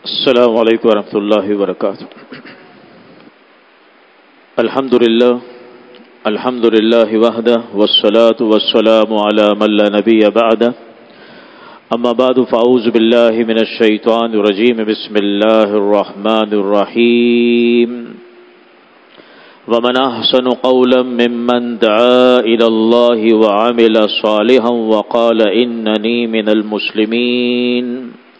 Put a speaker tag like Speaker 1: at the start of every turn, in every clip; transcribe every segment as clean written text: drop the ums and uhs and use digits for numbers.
Speaker 1: السلام علیکم ورحمۃ اللہ وبرکاتہ۔ الحمد للہ وحدہ والصلاة والسلام علی من لا نبی بعدہ، اما بعد فاعوذ باللہ من الشیطان الرجیم، بسم اللہ الرحمن الرحیم۔ ومن احسن قولا ممن دعا الى اللہ وعمل صالحا وقال اننی من المسلمین۔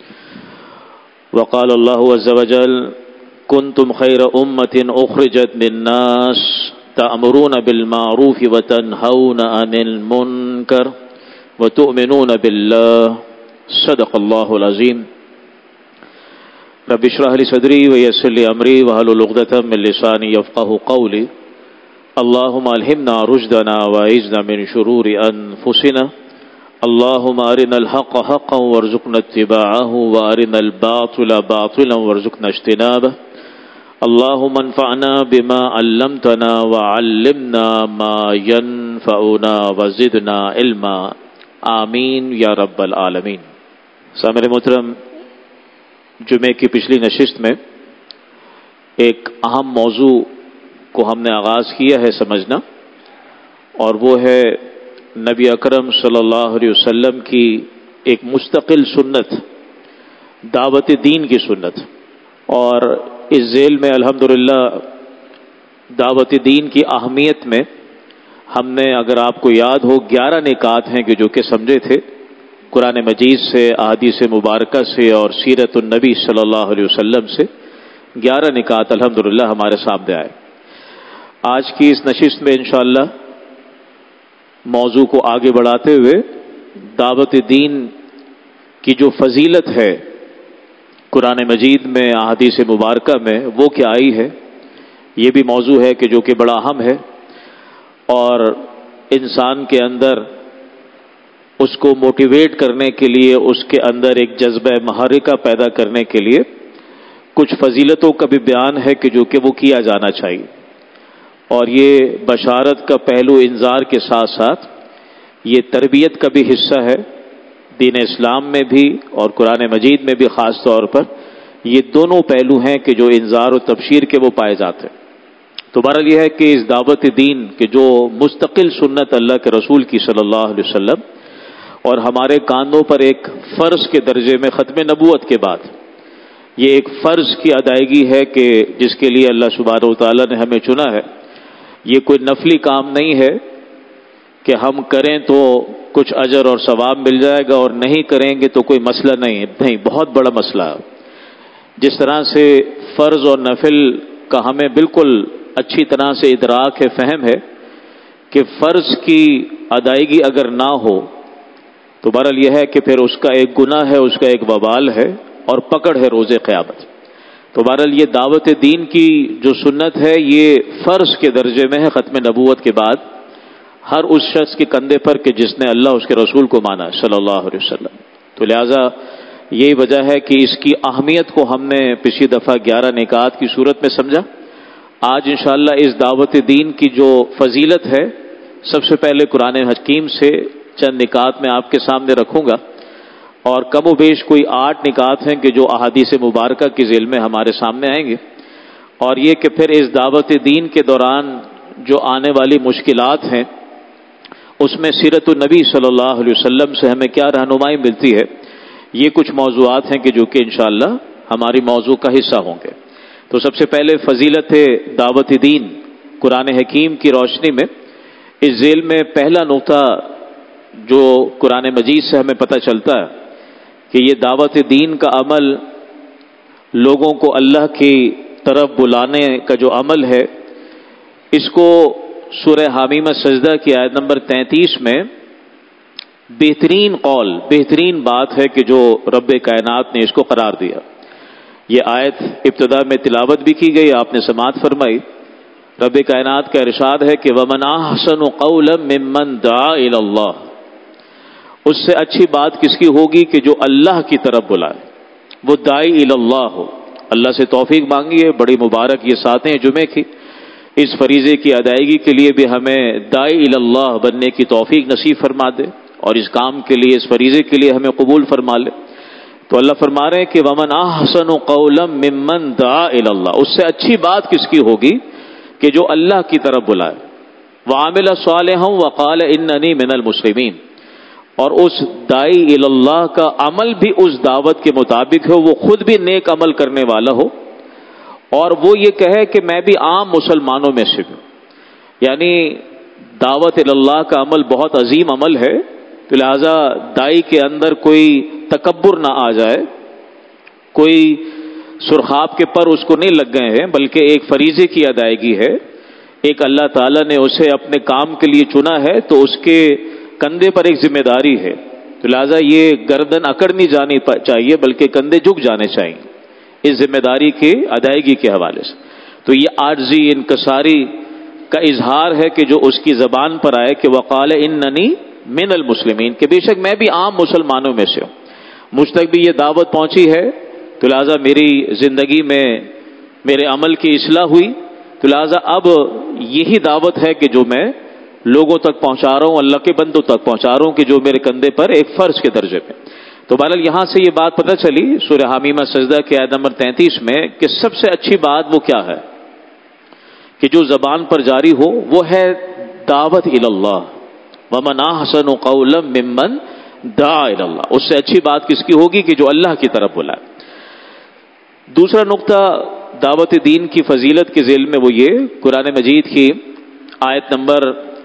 Speaker 1: وقال الله عز وجل: كنتم خير أمة أخرجت للناس تأمرون بالمعروف وتنهون عن المنكر وتؤمنون بالله صدق الله العظيم۔ رب اشرح لي صدري ويسر لي أمري واحلل عقدة من لساني يفقهوا قولي۔ اللهم ألهمنا رشدنا وأعذنا من شرور أنفسنا، اللهم أرنا الحق حقا وارزقنا اتباعه وأرنا الباطل باطلا وارزقنا اجتنابه، اللهم انفعنا بما علمتنا وعلمنا ما ينفعنا وزدنا علما، آمین یا رب العالمین۔ سامعین محترم، جمعے کی پچھلی نشست میں ایک اہم موضوع کو ہم نے آغاز کیا ہے سمجھنا، اور وہ ہے نبی اکرم صلی اللہ علیہ وسلم کی ایک مستقل سنت، دعوت دین کی سنت۔ اور اس ذیل میں الحمدللہ دعوت دین کی اہمیت میں ہم نے، اگر آپ کو یاد ہو، 11 نکات ہیں کہ جو کہ سمجھے تھے قرآن مجید سے، احادیث مبارکہ سے اور سیرت النبی صلی اللہ علیہ وسلم سے 11 نکات الحمدللہ ہمارے سامنے آئے۔ آج کی اس نشست میں انشاءاللہ موضوع کو آگے بڑھاتے ہوئے دعوت دین کی جو فضیلت ہے قرآن مجید میں، احادیث مبارکہ میں، وہ کیا آئی ہے، یہ بھی موضوع ہے کہ جو کہ بڑا اہم ہے، اور انسان کے اندر اس کو موٹیویٹ کرنے کے لیے، اس کے اندر ایک جذبہ محرکہ پیدا کرنے کے لیے کچھ فضیلتوں کا بھی بیان ہے کہ جو کہ وہ کیا جانا چاہیے۔ اور یہ بشارت کا پہلو انذار کے ساتھ ساتھ یہ تربیت کا بھی حصہ ہے، دین اسلام میں بھی اور قرآن مجید میں بھی خاص طور پر یہ دونوں پہلو ہیں کہ جو انذار و تبشیر کے وہ پائے جاتے ہیں۔ تو بہرحال یہ ہے کہ اس دعوت دین کے جو مستقل سنت اللہ کے رسول کی صلی اللہ علیہ وسلم، اور ہمارے کاندھوں پر ایک فرض کے درجے میں ختم نبوت کے بعد یہ ایک فرض کی ادائیگی ہے کہ جس کے لیے اللہ سبحانہ و تعالیٰ نے ہمیں چنا ہے۔ یہ کوئی نفلی کام نہیں ہے کہ ہم کریں تو کچھ اجر اور ثواب مل جائے گا اور نہیں کریں گے تو کوئی مسئلہ نہیں، بہت بڑا مسئلہ ہے۔ جس طرح سے فرض اور نفل کا ہمیں بالکل اچھی طرح سے ادراک ہے، فہم ہے کہ فرض کی ادائیگی اگر نہ ہو تو بہرحال یہ ہے کہ پھر اس کا ایک گناہ ہے، اس کا ایک وبال ہے اور پکڑ ہے روز قیامت۔ تو بہرحال یہ دعوت دین کی جو سنت ہے یہ فرض کے درجے میں ہے ختم نبوت کے بعد ہر اس شخص کے کندھے پر کہ جس نے اللہ اس کے رسول کو مانا صلی اللہ علیہ وسلم۔ تو لہٰذا یہی وجہ ہے کہ اس کی اہمیت کو ہم نے پچھلی دفعہ 11 نکات کی صورت میں سمجھا۔ آج انشاءاللہ اس دعوت دین کی جو فضیلت ہے، سب سے پہلے قرآن حکیم سے چند نکات میں آپ کے سامنے رکھوں گا، اور کم و بیش کوئی 8 نکات ہیں کہ جو احادیث مبارکہ کی ذیل میں ہمارے سامنے آئیں گے، اور یہ کہ پھر اس دعوت دین کے دوران جو آنے والی مشکلات ہیں اس میں سیرت النبی صلی اللہ علیہ وسلم سے ہمیں کیا رہنمائی ملتی ہے، یہ کچھ موضوعات ہیں کہ جو کہ انشاءاللہ ہماری موضوع کا حصہ ہوں گے۔ تو سب سے پہلے فضیلت دعوت دین قرآن حکیم کی روشنی میں اس ذیل میں پہلا نقطہ جو قرآن مجید سے ہمیں پتہ چلتا ہے کہ یہ دعوت دین کا عمل، لوگوں کو اللہ کی طرف بلانے کا جو عمل ہے، اس کو سورہ حمیمہ سجدہ کی آیت نمبر 33 میں بہترین قول، بہترین بات ہے کہ جو رب کائنات نے اس کو قرار دیا۔ یہ آیت ابتدا میں تلاوت بھی کی گئی، آپ نے سماعت فرمائی۔ رب کائنات کا ارشاد ہے کہ وَمَنْ أَحْسَنُ قَوْلًا مِّمَّنْ دَعَا إِلَى اللَّهِ، اس سے اچھی بات کس کی ہوگی کہ جو اللہ کی طرف بلائے، وہ داعی الی اللہ ہو۔ اللہ سے توفیق مانگی ہے، بڑی مبارک یہ ساتیں جمعے کی، اس فریضے کی ادائیگی کے لیے بھی ہمیں داعی الی اللہ بننے کی توفیق نصیب فرما دے، اور اس کام کے لیے، اس فریضے کے لیے ہمیں قبول فرما لے۔ تو اللہ فرما رہے ہیں کہ وَمَنْ أَحْسَنُ قَوْلًا مِّمَّنْ دَعَا إِلَى اللَّهِ، اس سے اچھی بات کس کی ہوگی کہ جو اللہ کی طرف بلائے، وَعَمِلَ صَالِحًا وَقَالَ إِنَّنِي مِنَ الْمُسْلِمِينَ، اور اس داعی الی اللہ کا عمل بھی اس دعوت کے مطابق ہو، وہ خود بھی نیک عمل کرنے والا ہو، اور وہ یہ کہے کہ میں بھی عام مسلمانوں میں سے ہوں۔ یعنی دعوت الی اللہ کا عمل بہت عظیم عمل ہے، تو لہذا دائی کے اندر کوئی تکبر نہ آ جائے، کوئی سرخاب کے پر اس کو نہیں لگ گئے ہیں، بلکہ ایک فریضے کی ادائیگی ہے، ایک اللہ تعالیٰ نے اسے اپنے کام کے لیے چنا ہے تو اس کے کندھے پر ایک ذمہ داری ہے، تو لہذا یہ گردن اکڑ نہیں جانی چاہیے بلکہ کندھے جھک جانے چاہیے اس ذمہ داری کی ادائیگی کے حوالے سے۔ تو یہ عاجزی انکساری کا اظہار ہے کہ جو اس کی زبان پر آئے کہ وقال اننی من المسلمین، کہ بے شک میں بھی عام مسلمانوں میں سے ہوں، مجھ تک بھی یہ دعوت پہنچی ہے، تو لہذا میری زندگی میں میرے عمل کی اصلاح ہوئی، تو لہذا اب یہی دعوت ہے کہ جو میں لوگوں تک پہنچا رہا ہوں، اللہ کے بندوں تک پہنچا رہا ہوں، کہ جو میرے کندھے پر ایک فرض کے درجے پہ۔ تو بہرحال یہاں سے یہ بات پتہ چلی سورہ حمیمہ سجدہ کی آیت نمبر 33 میں کہ سب سے اچھی بات وہ کیا ہے کہ جو زبان پر جاری ہو، وہ ہے دعوت الی اللہ، وَمَنْ أَحْسَنُ قَوْلًا مِّمَّنْ دَعَا إِلَى اللَّهِ، اس سے اچھی بات کس کی ہوگی کہ جو اللہ کی طرف بلائے۔ دوسرا نقطہ دعوت دین کی فضیلت کے ذیل میں وہ یہ قرآن مجید کی آیت نمبر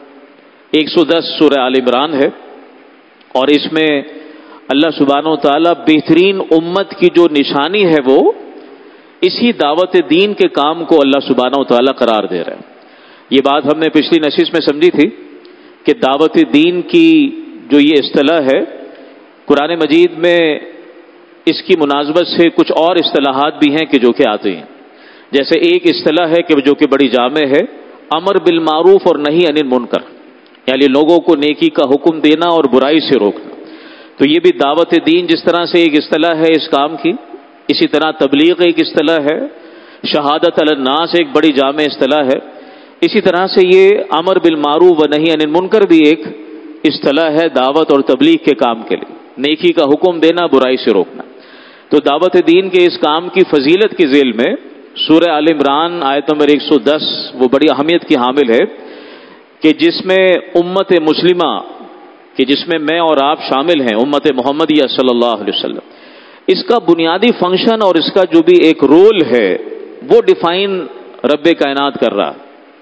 Speaker 1: 110 سورہ آل عمران ہے، اور اس میں اللہ سبحانہ و تعالیٰ بہترین امت کی جو نشانی ہے وہ اسی دعوت دین کے کام کو اللہ سبحانہ و تعالیٰ قرار دے رہا ہے۔ یہ بات ہم نے پچھلی نشست میں سمجھی تھی کہ دعوت دین کی جو یہ اصطلاح ہے، قرآن مجید میں اس کی مناسبت سے کچھ اور اصطلاحات بھی ہیں کہ جو کہ آتے ہیں، جیسے ایک اصطلاح ہے کہ جو کہ بڑی جامع ہے، امر بالمعروف اور نہی عن المنکر، یعنی لوگوں کو نیکی کا حکم دینا اور برائی سے روکنا۔ تو یہ بھی دعوت دین جس طرح سے ایک اصطلاح ہے اس کام کی، اسی طرح تبلیغ ایک اصطلاح ہے، شہادت علی الناس ایک بڑی جامع اصطلاح ہے، اسی طرح سے یہ امر بالمعروف و نہی عن المنکر بھی ایک اصطلاح ہے دعوت اور تبلیغ کے کام کے لیے، نیکی کا حکم دینا، برائی سے روکنا۔ تو دعوت دین کے اس کام کی فضیلت کے ذیل میں سورہ آل عمران آیت نمبر 110 وہ بڑی اہمیت کی حامل ہے کہ جس میں امت مسلمہ، کہ جس میں میں اور آپ شامل ہیں، امت محمدیہ صلی اللہ علیہ وسلم، اس کا بنیادی فنکشن اور اس کا جو بھی ایک رول ہے وہ ڈیفائن رب کائنات کر رہا۔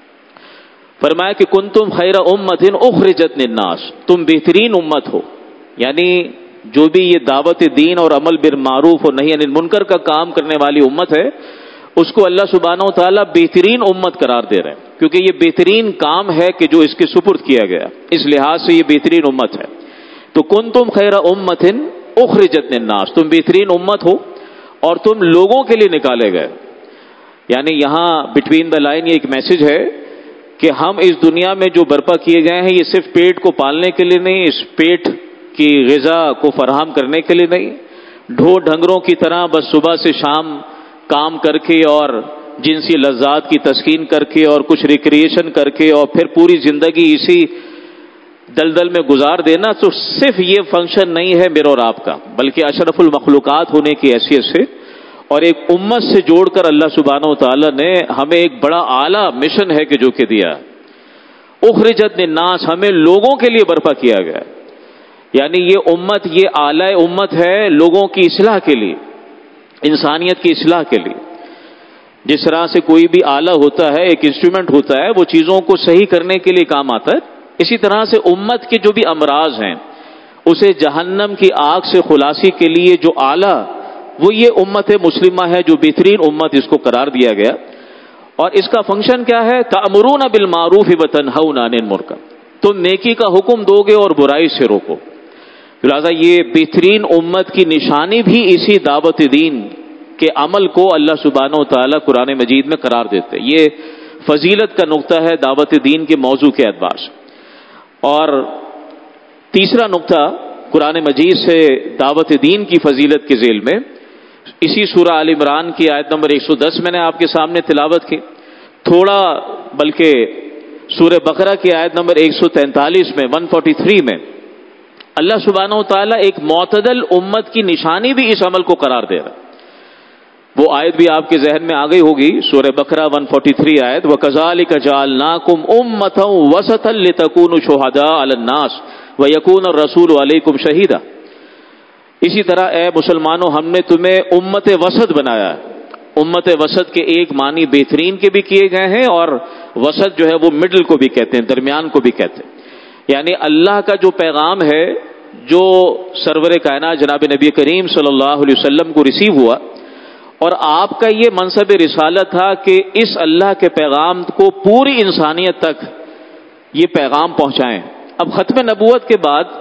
Speaker 1: فرمایا کہ کنتم خیر امت اخرجت للناس، تم بہترین امت ہو، یعنی جو بھی یہ دعوت دین اور عمل بالمعروف اور نہی عن المنکر کا کام کرنے والی امت ہے، اس کو اللہ سبحانہ و تعالیٰ بہترین امت قرار دے رہے ہیں، کیونکہ یہ بہترین کام ہے کہ جو اس کے سپرد کیا گیا، اس لحاظ سے یہ بہترین امت ہے۔ تو کنتم خیر امت اخرجت للناس، تم بہترین امت ہو اور تم لوگوں کے لیے نکالے گئے، یعنی یہاں بٹوین دا لائن یہ ایک میسج ہے کہ ہم اس دنیا میں جو برپا کیے گئے ہیں یہ صرف پیٹ کو پالنے کے لیے نہیں، اس پیٹ کی غذا کو فراہم کرنے کے لیے نہیں، ڈھو ڈھنگروں کی طرح بس صبح سے شام کام کر کے اور جنسی لذات کی تسکین کر کے اور کچھ ریکریشن کر کے اور پھر پوری زندگی اسی دلدل میں گزار دینا، تو صرف یہ فنکشن نہیں ہے میرے اور آپ کا، بلکہ اشرف المخلوقات ہونے کی حیثیت سے اور ایک امت سے جوڑ کر اللہ سبحانہ و تعالیٰ نے ہمیں ایک بڑا اعلیٰ مشن ہے کہ جو کہ دیا، اخرجت للناس، ہمیں لوگوں کے لیے برپا کیا گیا، یعنی یہ امت یہ اعلیٰ امت ہے لوگوں کی اصلاح کے لیے، انسانیت کی اصلاح کے لیے۔ جس طرح سے کوئی بھی آلہ ہوتا ہے، ایک انسٹرومنٹ ہوتا ہے، وہ چیزوں کو صحیح کرنے کے لیے کام آتا ہے، اسی طرح سے امت کے جو بھی امراض ہیں اسے جہنم کی آگ سے خلاصی کے لیے جو آلہ، وہ یہ امت مسلمہ ہے، جو بہترین امت اس کو قرار دیا گیا۔ اور اس کا فنکشن کیا ہے؟ تأمرون بالمعروف وتنہون عن المنکر، تم نیکی کا حکم دو گے اور برائی سے روکو۔ لہٰذا یہ بہترین امت کی نشانی بھی اسی دعوت دین کے عمل کو اللہ سبحانہ و تعالیٰ قرآن مجید میں قرار دیتے ہیں۔ یہ فضیلت کا نقطہ ہے دعوت دین کے موضوع کے اعتبار سے۔ اور تیسرا نقطہ قرآن مجید سے دعوت دین کی فضیلت کے ذیل میں اسی سورہ آل عمران کی آیت نمبر 110 میں نے آپ کے سامنے تلاوت کی، تھوڑا بلکہ سورہ بقرہ کی آیت نمبر 143 میں 143 میں اللہ سبحانہ و تعالیٰ ایک معتدل امت کی نشانی بھی اس عمل کو قرار دے رہا ہے. وہ آیت بھی آپ کے ذہن میں آ گئی ہوگی، سورہ بقرہ 143 آیت، وَكَذَلِكَ جَعَلْنَاكُمْ أُمَّةً وَسَطًا لِتَكُونُوا شُهَدَاءَ عَلَى النَّاسِ وَيَكُونَ الرَّسُولُ عَلَيْكُمْ شَهِيدًا. اسی طرح اے مسلمانوں ہم نے تمہیں امت وسط بنایا ہے. امت وسط کے ایک معنی بہترین کے بھی کیے گئے ہیں، اور وسط جو ہے وہ مڈل کو بھی کہتے ہیں، درمیان کو بھی کہتے ہیں. یعنی اللہ کا جو پیغام ہے جو سرور کائنات جناب نبی کریم صلی اللہ علیہ وسلم کو ریسیو ہوا، اور آپ کا یہ منصب رسالت تھا کہ اس اللہ کے پیغام کو پوری انسانیت تک یہ پیغام پہنچائیں. اب ختم نبوت کے بعد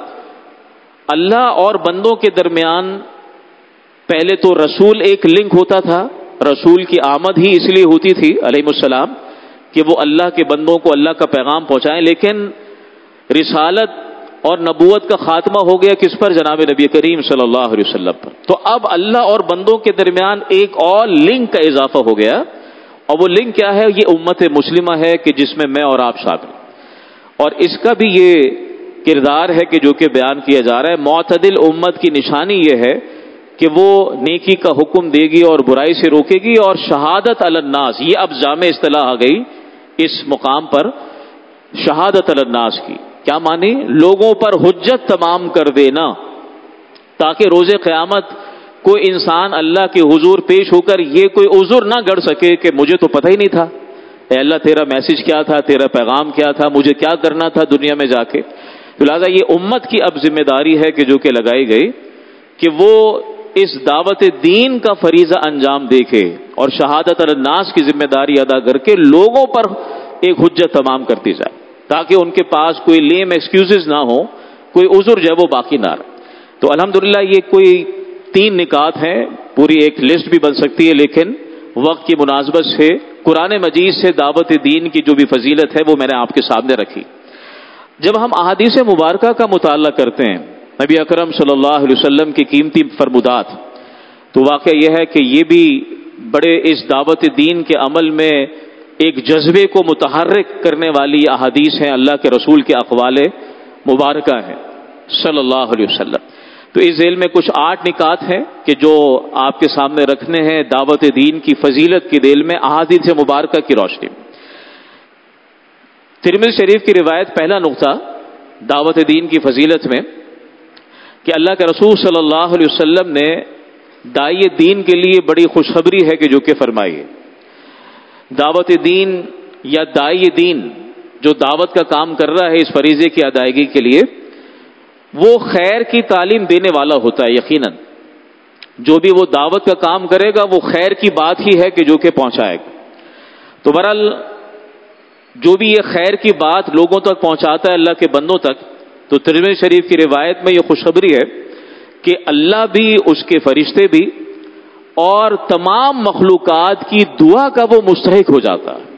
Speaker 1: اللہ اور بندوں کے درمیان پہلے تو رسول ایک لنک ہوتا تھا. رسول کی آمد ہی اس لیے ہوتی تھی علیہ السلام کہ وہ اللہ کے بندوں کو اللہ کا پیغام پہنچائیں. لیکن رسالت اور نبوت کا خاتمہ ہو گیا کس پر؟ جناب نبی کریم صلی اللہ علیہ وسلم پر. تو اب اللہ اور بندوں کے درمیان ایک اور لنک کا اضافہ ہو گیا، اور وہ لنک کیا ہے؟ یہ امت مسلمہ ہے کہ جس میں میں اور آپ شامل. اور اس کا بھی یہ کردار ہے کہ جو کہ بیان کیا جا رہا ہے. معتدل امت کی نشانی یہ ہے کہ وہ نیکی کا حکم دے گی اور برائی سے روکے گی. اور شہادت علی الناس، یہ اب جامع اصطلاح آ گئی اس مقام پر. شہادت علی الناس کی کیا معنی؟ لوگوں پر حجت تمام کر دینا، تاکہ روز قیامت کوئی انسان اللہ کے حضور پیش ہو کر یہ کوئی عذر نہ گڑ سکے کہ مجھے تو پتہ ہی نہیں تھا. اے اللہ تیرا میسج کیا تھا، تیرا پیغام کیا تھا، مجھے کیا کرنا تھا دنیا میں جا کے. لہٰذا یہ امت کی اب ذمہ داری ہے کہ جو کہ لگائی گئی کہ وہ اس دعوت دین کا فریضہ انجام دے کے اور شہادت علی الناس کی ذمہ داری ادا کر کے لوگوں پر ایک حجت تمام کرتی جائے، تاکہ ان کے پاس کوئی لیم ایکسکیوزز نہ ہو، کوئی عذر جو ہے وہ باقی نہ رہے. تو الحمدللہ یہ کوئی 3 نکات ہیں، پوری ایک لسٹ بھی بن سکتی ہے، لیکن وقت کی مناسبت سے قرآن مجید سے دعوت دین کی جو بھی فضیلت ہے وہ میں نے آپ کے سامنے رکھی. جب ہم احادیث مبارکہ کا مطالعہ کرتے ہیں، نبی اکرم صلی اللہ علیہ وسلم کی قیمتی فرمودات، تو واقعہ یہ ہے کہ یہ بھی بڑے اس دعوت دین کے عمل میں ایک جذبے کو متحرک کرنے والی احادیث ہیں. اللہ کے رسول کے اقوال مبارکہ ہیں صلی اللہ علیہ وسلم. تو اس ذیل میں کچھ 8 نکات ہیں کہ جو آپ کے سامنے رکھنے ہیں دعوت دین کی فضیلت کی ذیل میں احادیث مبارکہ کی روشنی میں. ترمذی شریف کی روایت پہلا نقطہ دعوت دین کی فضیلت میں کہ اللہ کے رسول صلی اللہ علیہ وسلم نے داعی دین کے لیے بڑی خوشخبری ہے کہ جو کہ فرمائی ہے. دعوت دین یا داعی دین جو دعوت کا کام کر رہا ہے اس فریضے کی ادائیگی کے لیے، وہ خیر کی تعلیم دینے والا ہوتا ہے. یقیناً جو بھی وہ دعوت کا کام کرے گا وہ خیر کی بات ہی ہے کہ جو کہ پہنچائے گا. تو بہرحال جو بھی یہ خیر کی بات لوگوں تک پہنچاتا ہے اللہ کے بندوں تک، تو ترمذی شریف کی روایت میں یہ خوشخبری ہے کہ اللہ بھی، اس کے فرشتے بھی، اور تمام مخلوقات کی دعا کا وہ مستحق ہو جاتا ہے.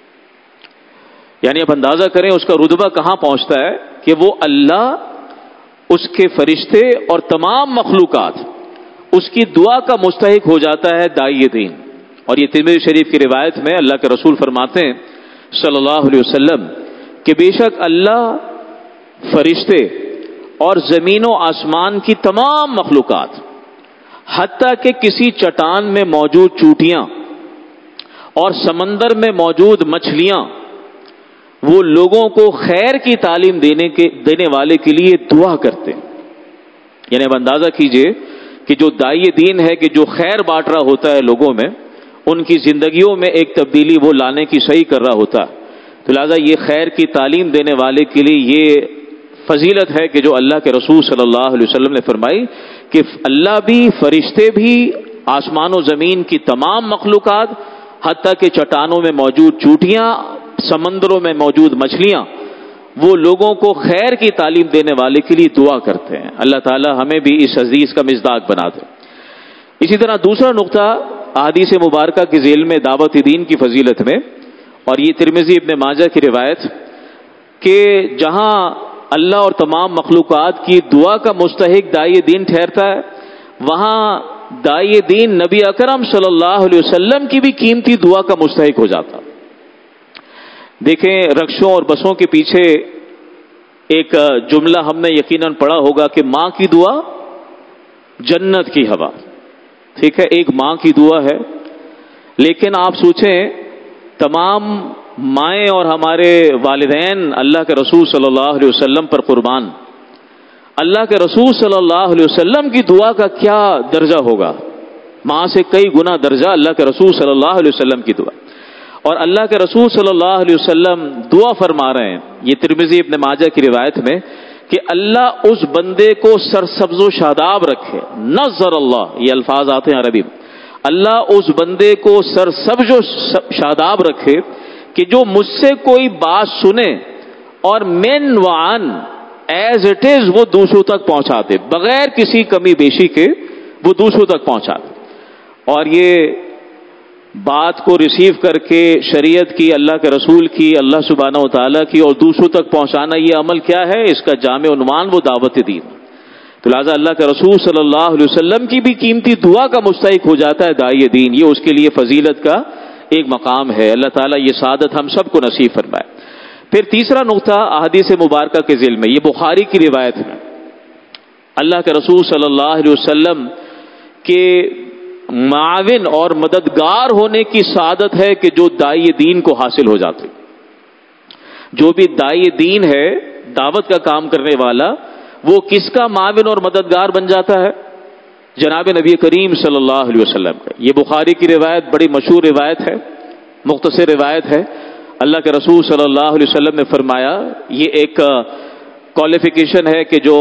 Speaker 1: یعنی اب اندازہ کریں اس کا رتبہ کہاں پہنچتا ہے کہ وہ اللہ، اس کے فرشتے اور تمام مخلوقات اس کی دعا کا مستحق ہو جاتا ہے داعی دین. اور یہ ترمذی شریف کی روایت میں اللہ کے رسول فرماتے ہیں صلی اللہ علیہ وسلم کہ بے شک اللہ، فرشتے اور زمین و آسمان کی تمام مخلوقات، حتیٰ کہ کسی چٹان میں موجود چوٹیاں اور سمندر میں موجود مچھلیاں، وہ لوگوں کو خیر کی تعلیم دینے والے کے لیے دعا کرتے ہیں. یعنی اب اندازہ کیجئے کہ جو داعی دین ہے کہ جو خیر بانٹ رہا ہوتا ہے لوگوں میں، ان کی زندگیوں میں ایک تبدیلی وہ لانے کی صحیح کر رہا ہوتا ہے. تو لہٰذا یہ خیر کی تعلیم دینے والے کے لیے یہ فضیلت ہے کہ جو اللہ کے رسول صلی اللہ علیہ وسلم نے فرمائی کہ اللہ بھی، فرشتے بھی، آسمان و زمین کی تمام مخلوقات، حتیٰ کہ چٹانوں میں موجود چوٹیاں، سمندروں میں موجود مچھلیاں، وہ لوگوں کو خیر کی تعلیم دینے والے کے لیے دعا کرتے ہیں. اللہ تعالی ہمیں بھی اس حدیث کا مصداق بنا دے. اسی طرح دوسرا نقطہ احادیث مبارکہ کی ذیل میں دعوت دین کی فضیلت میں، اور یہ ترمذی ابن ماجہ کی روایت کہ جہاں اللہ اور تمام مخلوقات کی دعا کا مستحق داعی دین ٹھہرتا ہے، وہاں داعی دین نبی اکرم صلی اللہ علیہ وسلم کی بھی قیمتی دعا کا مستحق ہو جاتا. دیکھیں رکشوں اور بسوں کے پیچھے ایک جملہ ہم نے یقیناً پڑھا ہوگا کہ ماں کی دعا جنت کی ہوا. ٹھیک ہے، ایک ماں کی دعا ہے، لیکن آپ سوچیں تمام مائیں اور ہمارے والدین اللہ کے رسول صلی اللہ علیہ وسلم پر قربان، اللہ کے رسول صلی اللہ علیہ وسلم کی دعا کا کیا درجہ ہوگا؟ ماں سے کئی گنا درجہ اللہ کے رسول صلی اللہ علیہ وسلم کی دعا. اور اللہ کے رسول صلی اللہ علیہ وسلم دعا فرما رہے ہیں، یہ ترمذی ابن ماجہ کی روایت میں، کہ اللہ اس بندے کو سرسبز و شاداب رکھے. نظر اللہ، یہ الفاظ آتے ہیں عربی میں، اللہ اس بندے کو سرسبز و شاداب رکھے کہ جو مجھ سے کوئی بات سنے اور من وعن ایز اٹ از وہ دوسروں تک پہنچا دے، بغیر کسی کمی بیشی کے وہ دوسروں تک پہنچا دے. اور یہ بات کو ریسیو کر کے شریعت کی، اللہ کے رسول کی، اللہ سبحانہ و تعالیٰ کی، اور دوسروں تک پہنچانا، یہ عمل کیا ہے؟ اس کا جامع عنوان وہ دعوت دین. تو لہٰذا اللہ کے رسول صلی اللہ علیہ وسلم کی بھی قیمتی دعا کا مستحق ہو جاتا ہے داعی دین. یہ اس کے لیے فضیلت کا ایک مقام ہے. اللہ تعالیٰ یہ سعادت ہم سب کو نصیب فرمائے. پھر تیسرا نقطہ احادیث مبارکہ کے ذیل میں، یہ بخاری کی روایت ہے، اللہ کے رسول صلی اللہ علیہ وسلم کے معاون اور مددگار ہونے کی سعادت ہے کہ جو داعی دین کو حاصل ہو جاتے. جو بھی داعی دین ہے، دعوت کا کام کرنے والا، وہ کس کا معاون اور مددگار بن جاتا ہے؟ جناب نبی کریم صلی اللہ علیہ وسلم کا. یہ بخاری کی روایت بڑی مشہور روایت ہے، مختصر روایت ہے. اللہ کے رسول صلی اللہ علیہ وسلم نے فرمایا، یہ ایک کوالیفیکیشن ہے کہ جو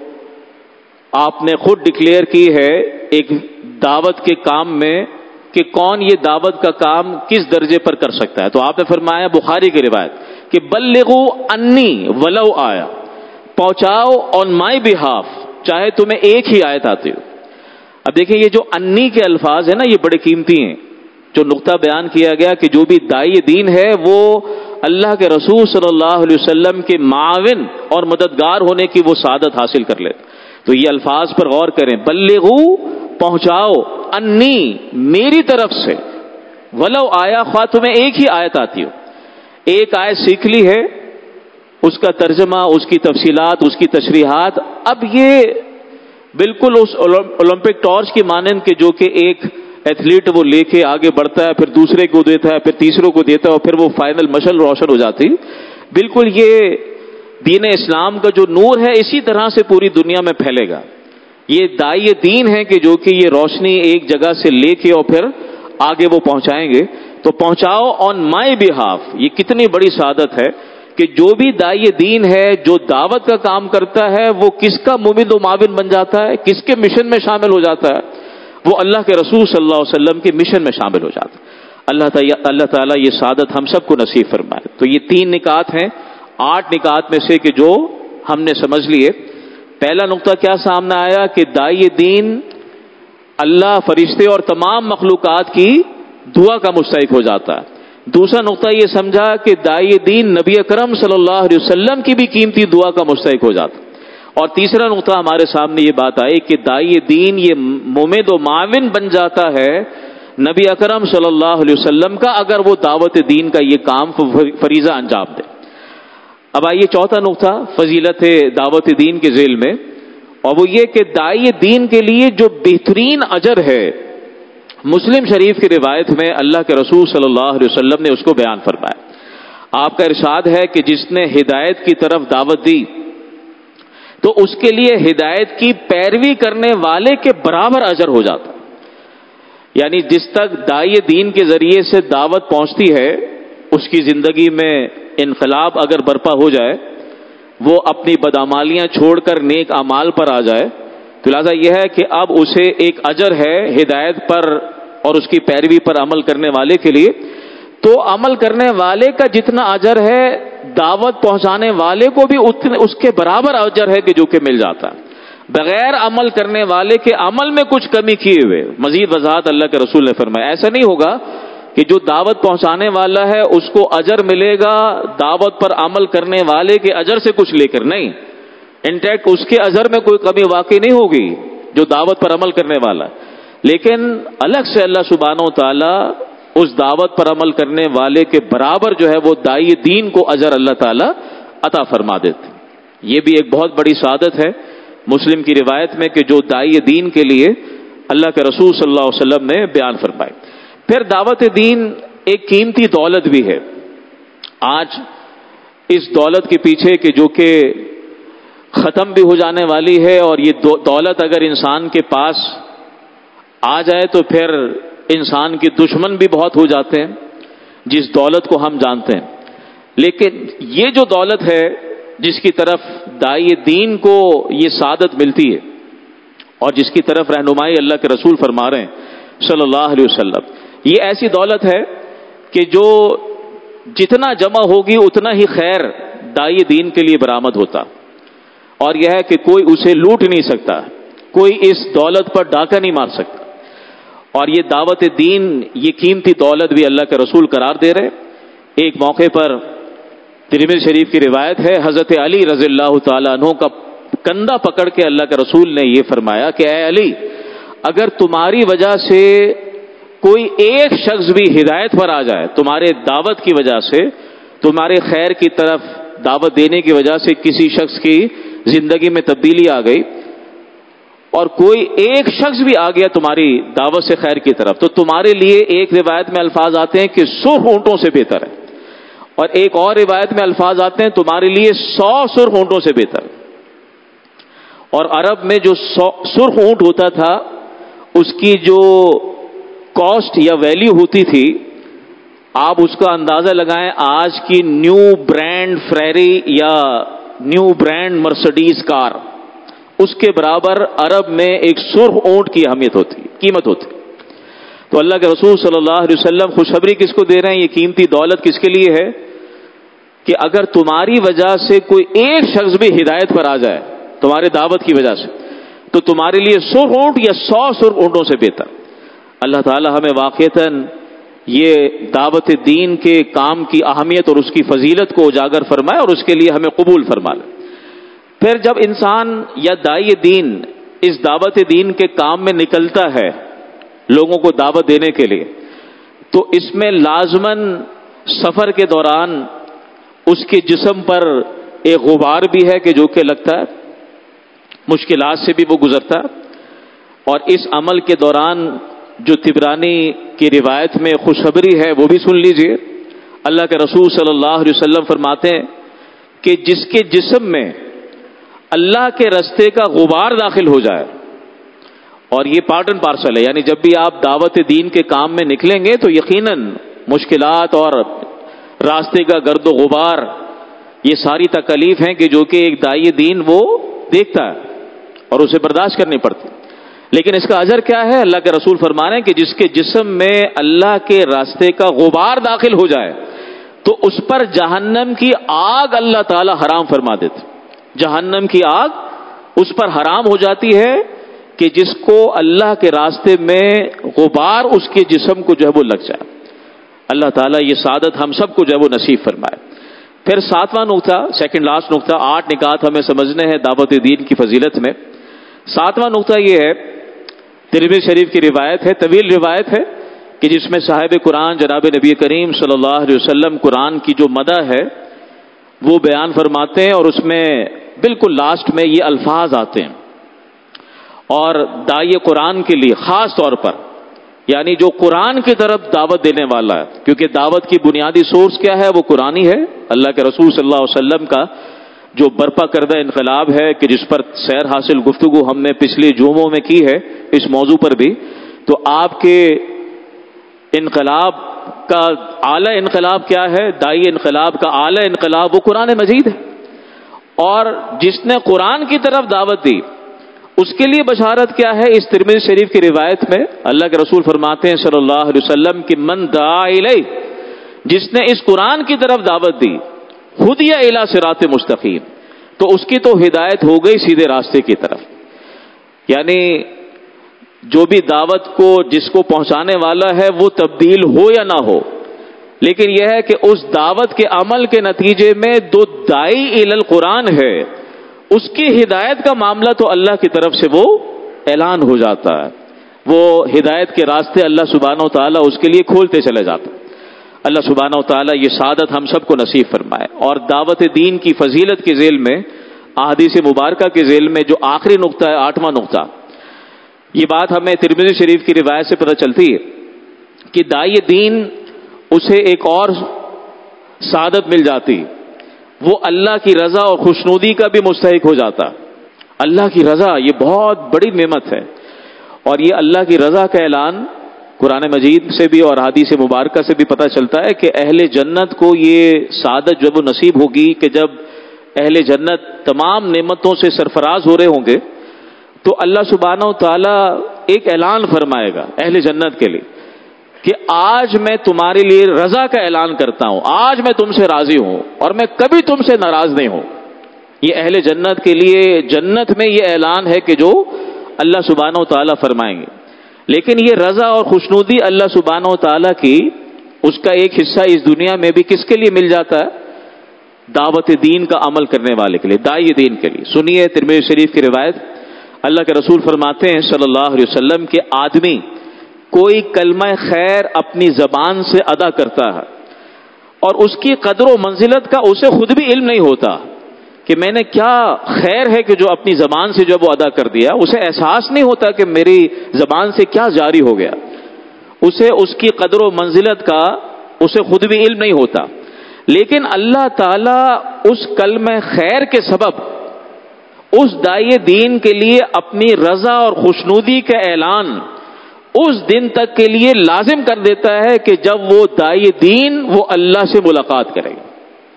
Speaker 1: آپ نے خود ڈکلیئر کی ہے ایک دعوت کے کام میں، کہ کون یہ دعوت کا کام کس درجے پر کر سکتا ہے. تو آپ نے فرمایا بخاری کی روایت کہ بلغوا انی ولو آیا، پہنچاؤ آن مائی بہاف، چاہے تمہیں ایک ہی آیت آتی ہو. اب دیکھیں یہ جو انی کے الفاظ ہیں نا، یہ بڑے قیمتی ہیں. جو نقطہ بیان کیا گیا کہ جو بھی داعی دین ہے وہ اللہ کے رسول صلی اللہ علیہ وسلم کے معاون اور مددگار ہونے کی وہ سعادت حاصل کر لے. تو یہ الفاظ پر غور کریں، بلغو، پہنچاؤ، انی، میری طرف سے، ولو آیا، خواہ تمہیں ایک ہی آیت آتی ہو. ایک آیت سیکھ لی ہے، اس کا ترجمہ، اس کی تفصیلات، اس کی تشریحات، اب یہ بالکل اس اولمپک ٹارچ کی مانند کہ جو کہ ایک ایتھلیٹ وہ لے کے آگے بڑھتا ہے، پھر دوسرے کو دیتا ہے، پھر تیسروں کو دیتا ہے، اور پھر وہ فائنل مشعل روشن ہو جاتی. بالکل یہ دین اسلام کا جو نور ہے اسی طرح سے پوری دنیا میں پھیلے گا. یہ داعی دین ہے کہ جو کہ یہ روشنی ایک جگہ سے لے کے اور پھر آگے وہ پہنچائیں گے. تو پہنچاؤ آن مائی بہاف، یہ کتنی بڑی سعادت ہے کہ جو بھی داعی دین ہے، جو دعوت کا کام کرتا ہے، وہ کس کا ممد و معاون بن جاتا ہے، کس کے مشن میں شامل ہو جاتا ہے؟ وہ اللہ کے رسول صلی اللہ علیہ وسلم کے مشن میں شامل ہو جاتا ہے. اللہ تعالیٰ یہ سعادت ہم سب کو نصیب فرمائے. تو یہ 3 نکات ہیں 8 نکات میں سے کہ جو ہم نے سمجھ لیے. پہلا نقطہ کیا سامنے آیا کہ داعی دین اللہ، فرشتے اور تمام مخلوقات کی دعا کا مستحق ہو جاتا ہے. دوسرا نقطہ یہ سمجھا کہ داعی دین نبی اکرم صلی اللہ علیہ وسلم کی بھی قیمتی دعا کا مستحق ہو جاتا ہے. اور تیسرا نقطہ ہمارے سامنے یہ بات آئی کہ داعی دین یہ ممد و معاون بن جاتا ہے نبی اکرم صلی اللہ علیہ وسلم کا، اگر وہ دعوت دین کا یہ کام فریضہ انجام دے. اب آئیے چوتھا نقطہ فضیلت دعوت دین کے ذیل میں، اور وہ یہ کہ داعی دین کے لیے جو بہترین اجر ہے، مسلم شریف کی روایت میں اللہ کے رسول صلی اللہ علیہ وسلم نے اس کو بیان فرمایا. آپ کا ارشاد ہے کہ جس نے ہدایت کی طرف دعوت دی تو اس کے لیے ہدایت کی پیروی کرنے والے کے برابر اجر ہو جاتا. یعنی جس تک داعی دین کے ذریعے سے دعوت پہنچتی ہے، اس کی زندگی میں انقلاب اگر برپا ہو جائے، وہ اپنی بدعمالیاں چھوڑ کر نیک اعمال پر آ جائے، تو لہٰذا یہ ہے کہ اب اسے ایک اجر ہے ہدایت پر اور اس کی پیروی پر عمل کرنے والے کے لیے. تو عمل کرنے والے کا جتنا اجر ہے، دعوت پہنچانے والے کو بھی اس کے برابر اجر ہے کہ جو کہ مل جاتا ہے، بغیر عمل کرنے والے کے عمل میں کچھ کمی کیے ہوئے. مزید وضاحت اللہ کے رسول نے فرمایا، ایسا نہیں ہوگا کہ جو دعوت پہنچانے والا ہے اس کو اجر ملے گا دعوت پر عمل کرنے والے کے اجر سے کچھ لے کر، نہیں. انٹیکٹ اس کے اجر میں کوئی کمی واقع نہیں ہوگی جو دعوت پر عمل کرنے والا، لیکن الگ سے اللہ سبحانہ و تعالیٰ اس دعوت پر عمل کرنے والے کے برابر جو ہے وہ داعی دین کو اجر اللہ تعالیٰ عطا فرما دیتے. یہ بھی ایک بہت بڑی سعادت ہے مسلم کی روایت میں کہ جو داعی دین کے لیے اللہ کے رسول صلی اللہ علیہ وسلم نے بیان فرمائے۔ پھر دعوت دین ایک قیمتی دولت بھی ہے۔ آج اس دولت کے پیچھے کہ جو کہ ختم بھی ہو جانے والی ہے، اور یہ دولت اگر انسان کے پاس آ جائے تو پھر انسان کے دشمن بھی بہت ہو جاتے ہیں، جس دولت کو ہم جانتے ہیں۔ لیکن یہ جو دولت ہے جس کی طرف داعی دین کو یہ سعادت ملتی ہے اور جس کی طرف رہنمائی اللہ کے رسول فرما رہے ہیں صلی اللہ علیہ وسلم، یہ ایسی دولت ہے کہ جو جتنا جمع ہوگی اتنا ہی خیر داعی دین کے لیے برآمد ہوتا، اور یہ ہے کہ کوئی اسے لوٹ نہیں سکتا، کوئی اس دولت پر ڈاکہ نہیں مار سکتا۔ اور یہ دعوت دین، یہ قیمتی دولت بھی اللہ کے رسول قرار دے رہے۔ ایک موقع پر ترمذی شریف کی روایت ہے، حضرت علی رضی اللہ تعالیٰ عنہ کا کندھا پکڑ کے اللہ کے رسول نے یہ فرمایا کہ اے علی، اگر تمہاری وجہ سے کوئی ایک شخص بھی ہدایت پر آ جائے، تمہارے دعوت کی وجہ سے، تمہارے خیر کی طرف دعوت دینے کی وجہ سے کسی شخص کی زندگی میں تبدیلی آ گئی، اور کوئی ایک شخص بھی آ گیا تمہاری دعوت سے خیر کی طرف، تو تمہارے لیے ایک روایت میں الفاظ آتے ہیں کہ 100 اونٹوں سے بہتر ہے، اور ایک اور روایت میں الفاظ آتے ہیں تمہارے لیے 100 سرخ اونٹوں سے بہتر۔ اور عرب میں جو سرخ اونٹ ہوتا تھا اس کی جو کاسٹ یا ویلیو ہوتی تھی، آپ اس کا اندازہ لگائیں آج کی نیو برانڈ فریری یا نیو برانڈ مرسڈیز کار، اس کے برابر عرب میں ایک سرخ اونٹ کی اہمیت ہوتی، قیمت ہوتی۔ تو اللہ کے رسول صلی اللہ علیہ وسلم خوشخبری کس کو دے رہے ہیں؟ یہ قیمتی دولت کس کے لیے ہے کہ اگر تمہاری وجہ سے کوئی ایک شخص بھی ہدایت پر آ جائے تمہارے دعوت کی وجہ سے، تو تمہارے لیے 100 اونٹ یا 100 سرخ اونٹوں سے بہتر۔ اللہ تعالی ہمیں واقعتاً یہ دعوت دین کے کام کی اہمیت اور اس کی فضیلت کو اجاگر فرمائے اور اس کے لیے ہمیں قبول فرما لے۔ پھر جب انسان یا داعی دین اس دعوت دین کے کام میں نکلتا ہے لوگوں کو دعوت دینے کے لیے، تو اس میں لازماً سفر کے دوران اس کے جسم پر ایک غبار بھی ہے کہ جو کہ لگتا ہے، مشکلات سے بھی وہ گزرتا ہے۔ اور اس عمل کے دوران جو طبرانی کی روایت میں خوشخبری ہے وہ بھی سن لیجئے۔ اللہ کے رسول صلی اللہ علیہ وسلم فرماتے ہیں کہ جس کے جسم میں اللہ کے رستے کا غبار داخل ہو جائے، اور یہ پارٹ اینڈ پارسل ہے، یعنی جب بھی آپ دعوت دین کے کام میں نکلیں گے تو یقیناً مشکلات اور راستے کا گرد و غبار، یہ ساری تکالیف ہیں کہ جو کہ ایک داعی دین وہ دیکھتا ہے اور اسے برداشت کرنی پڑتی، لیکن اس کا اجر کیا ہے؟ اللہ کے رسول فرما رہے ہیں کہ جس کے جسم میں اللہ کے راستے کا غبار داخل ہو جائے تو اس پر جہنم کی آگ اللہ تعالی حرام فرما دیتے۔ جہنم کی آگ اس پر حرام ہو جاتی ہے کہ جس کو اللہ کے راستے میں غبار اس کے جسم کو جو ہے وہ لگ جائے۔ اللہ تعالیٰ یہ سعادت ہم سب کو جو ہے وہ نصیب فرمائے۔ پھر 7واں نقطہ، سیکنڈ لاسٹ نقطہ، 8 نکات ہمیں سمجھنے ہیں دعوت دین کی فضیلت میں۔ 7واں نقطہ یہ ہے، ترمذی شریف کی روایت ہے، طویل روایت ہے کہ جس میں صاحب قرآن جناب نبی کریم صلی اللہ علیہ وسلم قرآن کی جو مدح ہے وہ بیان فرماتے ہیں، اور اس میں بالکل لاسٹ میں یہ الفاظ آتے ہیں۔ اور داعی قرآن کے لیے خاص طور پر، یعنی جو قرآن کی طرف دعوت دینے والا ہے، کیونکہ دعوت کی بنیادی سورس کیا ہے؟ وہ قرآن ہی ہے۔ اللہ کے رسول صلی اللہ علیہ وسلم کا جو برپا کردہ انقلاب ہے کہ جس پر سیر حاصل گفتگو ہم نے پچھلے جمعوں میں کی ہے اس موضوع پر بھی، تو آپ کے انقلاب کا اعلی انقلاب کیا ہے؟ داعی انقلاب کا اعلی انقلاب وہ قرآن مجید ہے، اور جس نے قرآن کی طرف دعوت دی اس کے لیے بشارت کیا ہے؟ اس ترمذی شریف کی روایت میں اللہ کے رسول فرماتے ہیں صلی اللہ علیہ وسلم کہ من دعا الی، جس نے اس قرآن کی طرف دعوت دی، ہدی الی صراط مستقیم، تو اس کی تو ہدایت ہو گئی سیدھے راستے کی طرف۔ یعنی جو بھی دعوت کو جس کو پہنچانے والا ہے وہ تبدیل ہو یا نہ ہو، لیکن یہ ہے کہ اس دعوت کے عمل کے نتیجے میں جو داعی الی القرآن ہے اس کی ہدایت کا معاملہ تو اللہ کی طرف سے وہ اعلان ہو جاتا ہے، وہ ہدایت کے راستے اللہ سبحانہ و تعالیٰ اس کے لیے کھولتے چلے جاتے ہیں۔ اللہ سبحانہ و تعالیٰ یہ سعادت ہم سب کو نصیب فرمائے۔ اور دعوت دین کی فضیلت کے ذیل میں احادیث مبارکہ کے ذیل میں جو آخری نقطہ ہے، 8واں نقطہ، یہ بات ہمیں ترمذی شریف کی روایت سے پتہ چلتی ہے کہ داعی دین اسے ایک اور سعادت مل جاتی، وہ اللہ کی رضا اور خوشنودی کا بھی مستحق ہو جاتا۔ اللہ کی رضا یہ بہت بڑی نعمت ہے، اور یہ اللہ کی رضا کا اعلان قرآن مجید سے بھی اور حدیث مبارکہ سے بھی پتہ چلتا ہے کہ اہل جنت کو یہ سعادت جب وہ نصیب ہوگی کہ جب اہل جنت تمام نعمتوں سے سرفراز ہو رہے ہوں گے تو اللہ سبحانہ و تعالیٰ ایک اعلان فرمائے گا اہل جنت کے لیے کہ آج میں تمہارے لیے رضا کا اعلان کرتا ہوں، آج میں تم سے راضی ہوں اور میں کبھی تم سے ناراض نہیں ہوں۔ یہ اہل جنت کے لیے جنت میں یہ اعلان ہے کہ جو اللہ سبحانہ و تعالیٰ فرمائیں گے۔ لیکن یہ رضا اور خوشنودی اللہ سبحانہ و تعالیٰ کی، اس کا ایک حصہ اس دنیا میں بھی کس کے لیے مل جاتا ہے؟ دعوت دین کا عمل کرنے والے کے لیے، داعی دین کے لیے۔ سنیے ترمذی شریف کی روایت، اللہ کے رسول فرماتے ہیں صلی اللہ علیہ وسلم کہ آدمی کوئی کلمہ خیر اپنی زبان سے ادا کرتا ہے اور اس کی قدر و منزلت کا اسے خود بھی علم نہیں ہوتا کہ میں نے کیا خیر ہے کہ جو اپنی زبان سے جب وہ ادا کر دیا، اسے احساس نہیں ہوتا کہ میری زبان سے کیا جاری ہو گیا، اسے اس کی قدر و منزلت کا اسے خود بھی علم نہیں ہوتا۔ لیکن اللہ تعالیٰ اس کلمہ خیر کے سبب اس داعی دین کے لیے اپنی رضا اور خوشنودی کا اعلان اس دن تک کے لیے لازم کر دیتا ہے کہ جب وہ داعی دین وہ اللہ سے ملاقات کرے گا۔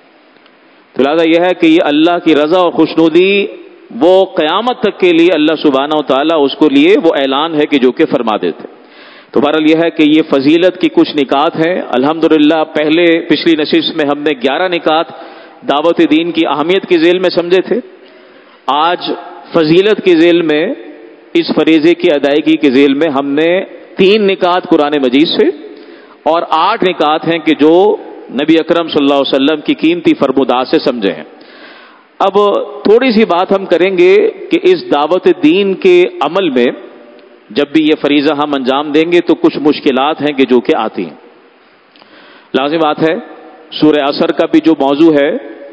Speaker 1: تو لہٰذا یہ ہے کہ یہ اللہ کی رضا اور خوشنودی وہ قیامت تک کے لیے اللہ سبحانہ و تعالیٰ اس کو لیے وہ اعلان ہے کہ جو کہ فرما دیتے۔ تو بہرحال یہ ہے کہ یہ فضیلت کی کچھ نکات ہیں۔ الحمدللہ پچھلی نشست میں ہم نے 11 نکات دعوت دین کی اہمیت کی ذیل میں سمجھے تھے۔ آج فضیلت کی ذیل میں اس فریضے کی ادائیگی کے ذیل میں ہم نے 3 نکات قرآن مجید سے اور 8 نکات ہیں کہ جو نبی اکرم صلی اللہ علیہ وسلم کی قیمتی فرمودات سے سمجھے ہیں۔ اب تھوڑی سی بات ہم کریں گے کہ اس دعوت دین کے عمل میں جب بھی یہ فریضہ ہم انجام دیں گے تو کچھ مشکلات ہیں کہ جو کہ آتی ہیں۔ لازم بات ہے سورہ عصر کا بھی جو موضوع ہے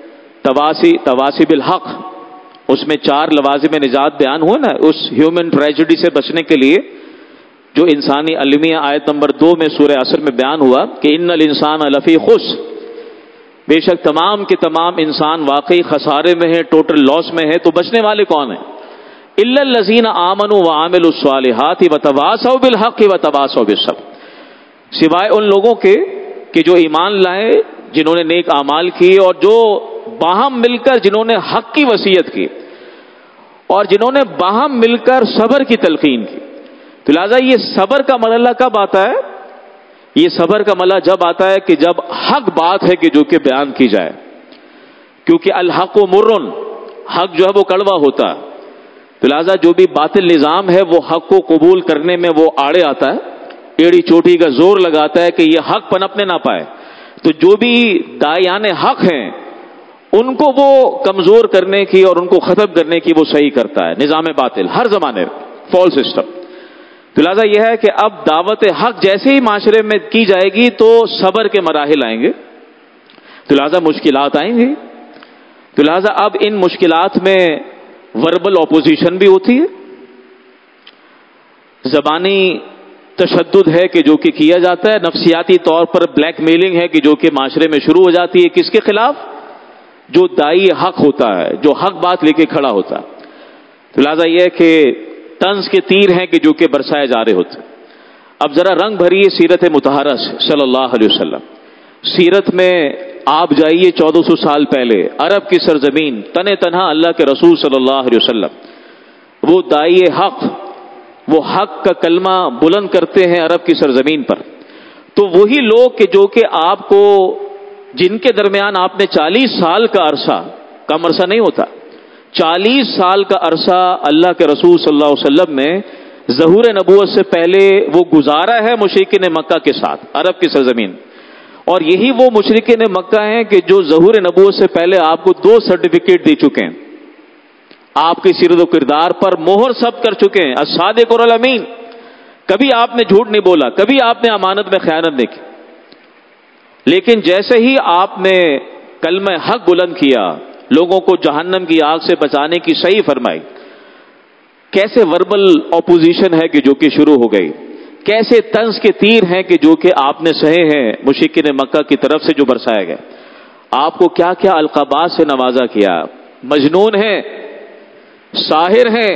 Speaker 1: تواصی بالحق، اس میں 4 لوازم نجات بیان ہوا نا، اس ہیومن ٹریجڈی سے بچنے کے لیے جو انسانی المیہ آیت نمبر 2 میں سورہ عصر میں بیان ہوا کہ ان الانسان لفی خسر، بے شک تمام کے تمام انسان واقعی خسارے میں ہے، ٹوٹل لاس میں ہے۔ تو بچنے والے کون ہیں؟ الا الذین آمنوا وعملوا الصالحات وتواصوا بالحق وتواصوا بالصبر، سوائے ان لوگوں کے کہ جو ایمان لائے، جنہوں نے نیک اعمال کیے اور جو باہم مل کر جنہوں نے حق کی وصیت کی اور جنہوں نے باہم مل کر صبر کی تلقین کی۔ تو لہٰذا یہ صبر کا مرحلہ کب آتا ہے؟ یہ صبر کا مرحلہ جب آتا ہے کہ جب حق بات ہے کہ جو کہ بیان کی جائے، کیونکہ الحق مرن، حق جو ہے وہ کڑوا ہوتا ہے۔ تو لہٰذا جو بھی باطل نظام ہے وہ حق کو قبول کرنے میں وہ آڑے آتا ہے، ایڑی چوٹی کا زور لگاتا ہے کہ یہ حق پنپنے نہ پائے۔ تو جو بھی داعیان حق ہیں ان کو وہ کمزور کرنے کی اور ان کو ختم کرنے کی وہ صحیح کرتا ہے نظام باطل ہر زمانے فال سسٹم۔ تو لہٰذا یہ ہے کہ اب دعوت حق جیسے ہی معاشرے میں کی جائے گی تو صبر کے مراحل آئیں گے، تو لہٰذا مشکلات آئیں گی۔ تو لہٰذا اب ان مشکلات میں وربل اپوزیشن بھی ہوتی ہے، زبانی تشدد ہے کہ جو کہ کیا جاتا ہے، نفسیاتی طور پر بلیک میلنگ ہے کہ جو کہ معاشرے میں شروع ہو جاتی ہے۔ کس کے خلاف؟ جو داعی حق ہوتا ہے، جو حق بات لے کے کھڑا ہوتا ہے۔ تو لہٰذا یہ ہے کہ طنز کے تیر ہیں کہ جو کہ برسائے جا رہے ہوتے۔ اب ذرا رنگ بھریے سیرت مطہرہ سے صلی اللہ علیہ وسلم۔ سیرت میں آپ جائیے 1400 سال پہلے عرب کی سرزمین، تنے تنہا اللہ کے رسول صلی اللہ علیہ وسلم، وہ داعی حق، وہ حق کا کلمہ بلند کرتے ہیں عرب کی سرزمین پر۔ تو وہی لوگ کہ جو کہ آپ کو، جن کے درمیان آپ نے 40 سال کا عرصہ، کم عرصہ نہیں ہوتا، 40 سال کا عرصہ اللہ کے رسول صلی اللہ علیہ وسلم نے ظہور نبوت سے پہلے وہ گزارا ہے مشرکین مکہ کے ساتھ عرب کی سرزمین، اور یہی وہ مشرکین مکہ ہیں کہ جو ظہور نبوت سے پہلے آپ کو 2 سرٹیفکیٹ دے چکے ہیں، آپ کی سیرت و کردار پر مہر ثبت کر چکے ہیں، الصادق والامین، کبھی آپ نے جھوٹ نہیں بولا، کبھی آپ نے امانت میں خیانت نہیں کی۔ لیکن جیسے ہی آپ نے کلمہ حق بلند کیا لوگوں کو جہنم کی آگ سے بچانے کی صحیح فرمائی. کیسے وربل اپوزیشن ہے کہ جو کہ شروع ہو گئی، کیسے طنز کے تیر ہیں کہ جو کہ آپ نے سہے ہیں مشرکین مکہ کی طرف سے جو برسایا گیا. آپ کو کیا کیا القابات سے نوازا کیا. مجنون ہیں، ساحر ہیں،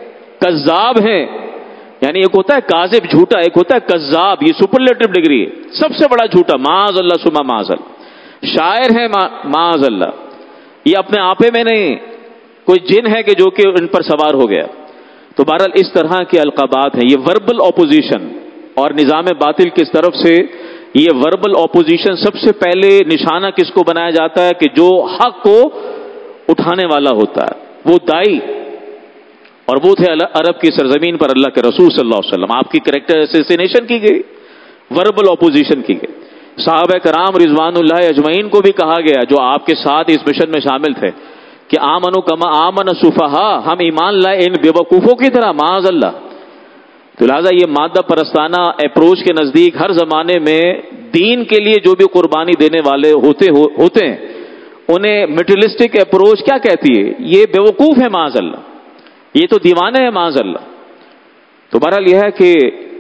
Speaker 1: کذاب ہیں. یعنی ایک ہوتا ہے کاذب جھوٹا، ایک ہوتا ہے کذاب. یہ سپرلیٹو ڈگری ہے، سب سے بڑا جھوٹا. معاذ اللہ ثم معاذ اللہ. شاعر ہیں معاذ اللہ. یہ اپنے آپے میں نہیں، کوئی جن ہے کہ جو کہ ان پر سوار ہو گیا. تو بہرحال اس طرح کے القابات ہیں. یہ وربل اپوزیشن اور نظام باطل کس طرف سے یہ وربل اپوزیشن سب سے پہلے نشانہ کس کو بنایا جاتا ہے کہ جو حق کو اٹھانے والا ہوتا ہے، وہ دائی. اور وہ تھے عرب کی سرزمین پر اللہ کے رسول صلی اللہ علیہ وسلم. آپ کی کریکٹر اسیسینیشن کی گئی، وربل اپوزیشن کی گئی. صحابہ کرام رضوان اللہ اجمعین کو بھی کہا گیا جو آپ کے ساتھ اس مشن میں شامل تھے کہ آمنو کما آمن السفہاء، ہم ایمان لائے ان بیوقوفوں کی طرح. معاذ اللہ. تو لہٰذا یہ مادہ پرستانہ اپروچ کے نزدیک ہر زمانے میں دین کے لیے جو بھی قربانی دینے والے ہوتے ہیں انہیں میٹریلسٹک اپروچ کیا کہتی ہے؟ یہ بیوقوف ہے معاذ اللہ، یہ تو دیوانے ہیں معاذ اللہ. تو بہرحال یہ ہے کہ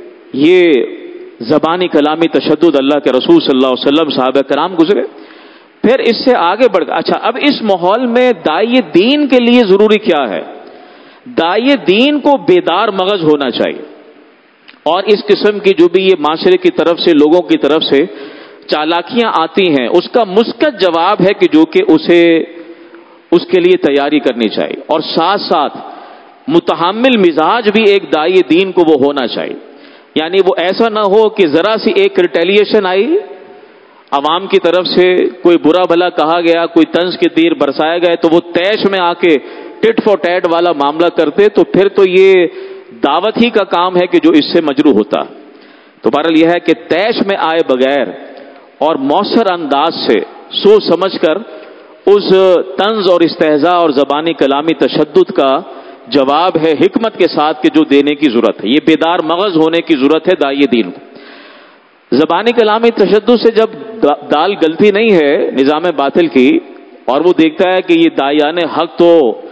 Speaker 1: یہ زبانی کلامی تشدد اللہ کے رسول صلی اللہ علیہ وسلم صحابہ کرام گزرے. پھر اس سے آگے بڑھ. اچھا، اب اس ماحول میں داعی دین کے لیے ضروری کیا ہے؟ داعی دین کو بیدار مغز ہونا چاہیے. اور اس قسم کی جو بھی یہ معاشرے کی طرف سے لوگوں کی طرف سے چالاکیاں آتی ہیں اس کا مسکت جواب ہے کہ جو کہ اسے اس کے لیے تیاری کرنی چاہیے. اور ساتھ ساتھ متحمل مزاج بھی ایک داعی دین کو وہ ہونا چاہیے. یعنی وہ ایسا نہ ہو کہ ذرا سی ایک ریٹیلیشن آئی عوام کی طرف سے، کوئی برا بھلا کہا گیا، کوئی طنز کے تیر برسایا گئے تو وہ تیش میں آ کے ٹٹ فور ٹیٹ والا معاملہ کرتے، تو پھر تو یہ دعوت ہی کا کام ہے کہ جو اس سے مجروح ہوتا. تو بہرحال یہ ہے کہ تیش میں آئے بغیر اور مؤثر انداز سے سوچ سمجھ کر اس طنز اور استہزاء اور زبانی کلامی تشدد کا جواب ہے حکمت کے ساتھ کہ جو دینے کی ضرورت ہے. یہ بیدار مغز ہونے کی ضرورت ہے داعی دین کو. زبانی کلامی تشدد سے جب دال گلتی نہیں ہے نظام باطل کی اور وہ دیکھتا ہے کہ یہ داعیان حق تو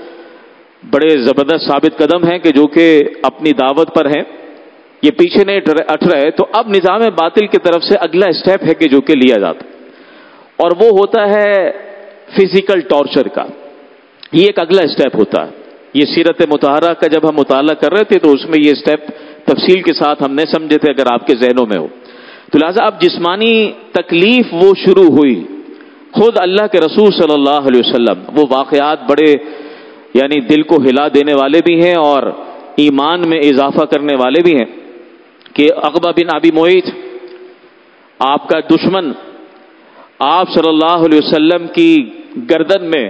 Speaker 1: بڑے زبردست ثابت قدم ہیں کہ جو کہ اپنی دعوت پر ہیں، یہ پیچھے نہیں ہٹ رہے، تو اب نظام باطل کی طرف سے اگلا اسٹیپ ہے کہ جو کہ لیا جاتا اور وہ ہوتا ہے فزیکل ٹارچر کا. یہ ایک اگلا اسٹیپ ہوتا ہے. یہ سیرت مطہرہ کا جب ہم مطالعہ کر رہے تھے تو اس میں یہ اسٹیپ تفصیل کے ساتھ ہم نہیں سمجھے تھے، اگر آپ کے ذہنوں میں ہو تو. لہٰذا اب جسمانی تکلیف وہ شروع ہوئی. خود اللہ کے رسول صلی اللہ علیہ وسلم، وہ واقعات بڑے یعنی دل کو ہلا دینے والے بھی ہیں اور ایمان میں اضافہ کرنے والے بھی ہیں کہ عقبہ بن ابی معیط، آپ کا دشمن، آپ صلی اللہ علیہ وسلم کی گردن میں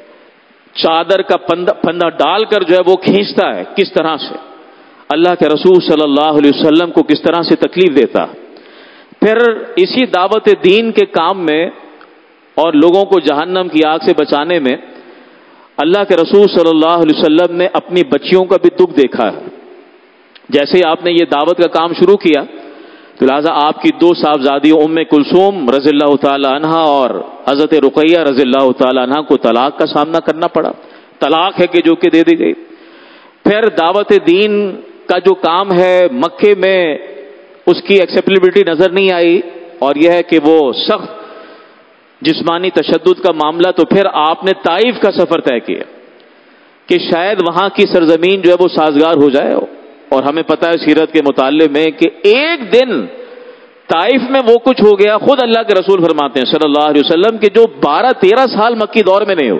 Speaker 1: چادر کا پندہ ڈال کر جو ہے وہ کھینچتا ہے، کس طرح سے اللہ کے رسول صلی اللہ علیہ وسلم کو کس طرح سے تکلیف دیتا. پھر اسی دعوت دین کے کام میں اور لوگوں کو جہنم کی آگ سے بچانے میں اللہ کے رسول صلی اللہ علیہ وسلم نے اپنی بچیوں کا بھی دکھ دیکھا ہے. جیسے آپ نے یہ دعوت کا کام شروع کیا تو لہٰذا آپ کی دو صاحبزادیوں ام کلثوم رضی اللہ تعالی عنہا اور حضرت رقیہ رضی اللہ تعالی عنہا کو طلاق کا سامنا کرنا پڑا. طلاق ہے کہ جو کہ دے دی گئی. پھر دعوت دین کا جو کام ہے مکے میں اس کی ایکسیپٹیبلٹی نظر نہیں آئی اور یہ ہے کہ وہ سخت جسمانی تشدد کا معاملہ. تو پھر آپ نے طائف کا سفر طے کیا کہ شاید وہاں کی سرزمین جو ہے وہ سازگار ہو جائے. اور ہمیں پتہ ہے سیرت کے مطالعے میں کہ ایک دن طائف میں وہ کچھ ہو گیا. خود اللہ کے رسول فرماتے ہیں صلی اللہ علیہ وسلم کہ جو 12-13 سال مکی دور میں نہیں ہو.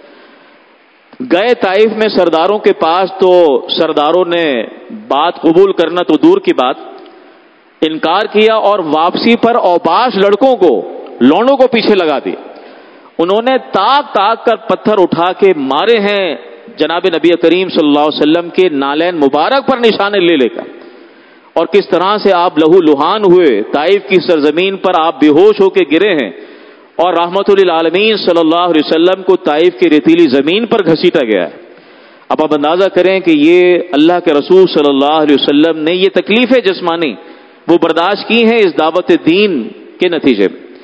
Speaker 1: گئے طائف میں سرداروں کے پاس تو سرداروں نے بات قبول کرنا تو دور کی بات انکار کیا اور واپسی پر اوباش لڑکوں کو لونڈوں کو پیچھے لگا دیا. انہوں نے تاک تاک کر پتھر اٹھا کے مارے ہیں جناب نبی کریم صلی اللہ علیہ وسلم کے نالین مبارک پر نشانے لے کر. اور کس طرح سے آپ لہو لہان ہوئے، طائف کی سرزمین پر آپ بے ہوش ہو کے گرے ہیں اور رحمت للعالمین صلی اللہ علیہ وسلم کو طائف کی ریتیلی زمین پر گھسیٹا گیا ہے. اب آپ اندازہ کریں کہ یہ اللہ کے رسول صلی اللہ علیہ وسلم نے یہ تکلیفیں جسمانی وہ برداشت کی ہیں اس دعوت دین کے نتیجے میں.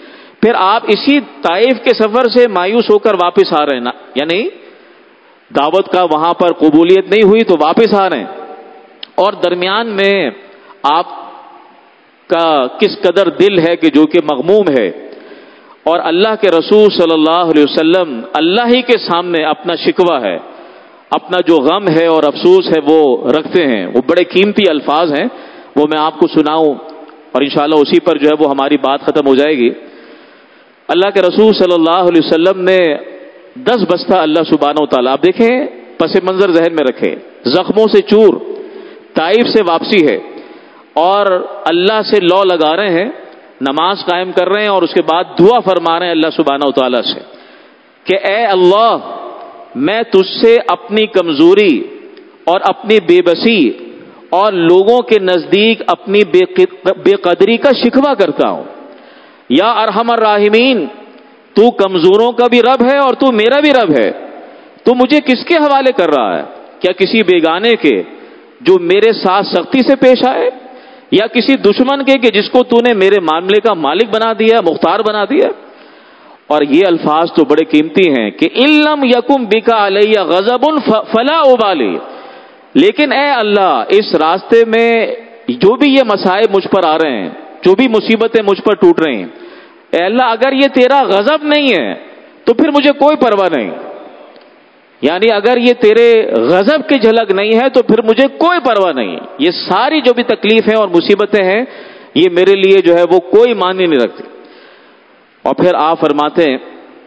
Speaker 1: پھر آپ اسی طائف کے سفر سے مایوس ہو کر واپس آ رہے ہیں نا، یعنی دعوت کا وہاں پر قبولیت نہیں ہوئی تو واپس آ رہے ہیں، اور درمیان میں آپ کا کس قدر دل ہے کہ جو کہ مغموم ہے، اور اللہ کے رسول صلی اللہ علیہ وسلم اللہ ہی کے سامنے اپنا شکوہ ہے، اپنا جو غم ہے اور افسوس ہے وہ رکھتے ہیں. وہ بڑے قیمتی الفاظ ہیں، وہ میں آپ کو سناؤں اور انشاءاللہ اسی پر جو ہے وہ ہماری بات ختم ہو جائے گی. اللہ کے رسول صلی اللہ علیہ وسلم نے 10 بستہ اللہ سبحانہ و تعالیٰ، آپ دیکھیں پس منظر ذہن میں رکھیں، زخموں سے چور، طائف سے واپسی ہے، اور اللہ سے لو لگا رہے ہیں، نماز قائم کر رہے ہیں، اور اس کے بعد دعا فرما رہے ہیں اللہ سبحانہ و تعالیٰ سے کہ اے اللہ، میں تجھ سے اپنی کمزوری اور اپنی بے بسی اور لوگوں کے نزدیک اپنی بے قدری کا شکوہ کرتا ہوں. یا ارحم الراحمین، تو کمزوروں کا بھی رب ہے اور تو میرا بھی رب ہے. تو مجھے کس کے حوالے کر رہا ہے؟ کیا کسی بیگانے کے جو میرے ساتھ سختی سے پیش آئے، یا کسی دشمن کے کہ جس کو تو نے میرے معاملے کا مالک بنا دیا، مختار بنا دیا؟ اور یہ الفاظ تو بڑے قیمتی ہیں کہ ان لم یکم بکا علیہ غضب فلا ابالی، لیکن اے اللہ اس راستے میں جو بھی یہ مصائب مجھ پر آ رہے ہیں، جو بھی مصیبتیں مجھ پر ٹوٹ رہی ہیں، اے اللہ اگر یہ تیرا غضب نہیں ہے تو پھر مجھے کوئی پرواہ نہیں، یعنی اگر یہ تیرے غضب کی جھلک نہیں ہے تو پھر مجھے کوئی پرواہ نہیں. یہ ساری جو بھی تکلیفیں اور مصیبتیں ہیں یہ میرے لیے جو ہے وہ کوئی معنی نہیں رکھتی. اور پھر آپ فرماتے ہیں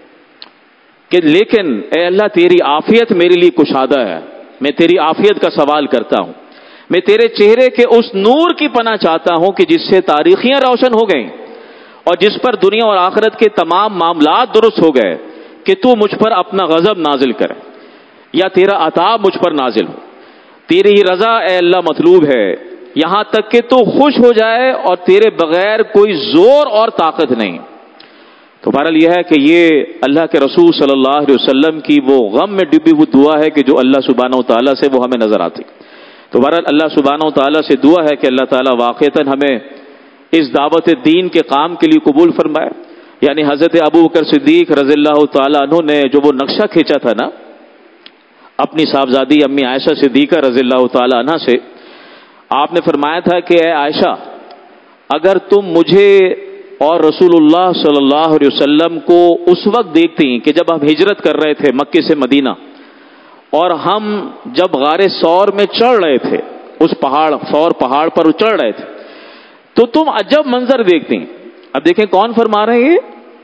Speaker 1: کہ لیکن اے اللہ تیری عافیت میرے لیے کشادہ ہے، میں تیری عافیت کا سوال کرتا ہوں، میں تیرے چہرے کے اس نور کی پناہ چاہتا ہوں کہ جس سے تاریخیاں روشن ہو گئیں اور جس پر دنیا اور آخرت کے تمام معاملات درست ہو گئے، کہ تو مجھ پر اپنا غضب نازل کرے یا تیرا عذاب مجھ پر نازل ہو. تیری ہی رضا اے اللہ مطلوب ہے، یہاں تک کہ تو خوش ہو جائے اور تیرے بغیر کوئی زور اور طاقت نہیں. تو بہرحال یہ ہے کہ یہ اللہ کے رسول صلی اللہ علیہ وسلم کی وہ غم میں ڈوبی ہوئی دعا ہے کہ جو اللہ سبحانہ و تعالیٰ سے وہ ہمیں نظر آتی. تو بہرحال اللہ سبحانہ و تعالیٰ سے دعا ہے کہ اللہ تعالیٰ واقعتاً ہمیں اس دعوت دین کے کام کے لیے قبول فرمائے. یعنی حضرت ابو بکر صدیق رضی اللہ تعالیٰ عنہ نے جو وہ نقشہ کھینچا تھا نا اپنی صاحبزادی امی عائشہ صدیقہ رضی اللہ تعالیٰ عنہ سے، آپ نے فرمایا تھا کہ اے عائشہ، اگر تم مجھے اور رسول اللہ صلی اللہ علیہ وسلم کو اس وقت دیکھتی کہ جب ہم ہجرت کر رہے تھے مکے سے مدینہ، اور ہم جب غار ثور میں چڑھ رہے تھے، اس پہاڑ ثور پہاڑ پر چڑھ رہے تھے، تو تم عجب منظر دیکھتی. اب دیکھیں کون فرما رہے ہیں؟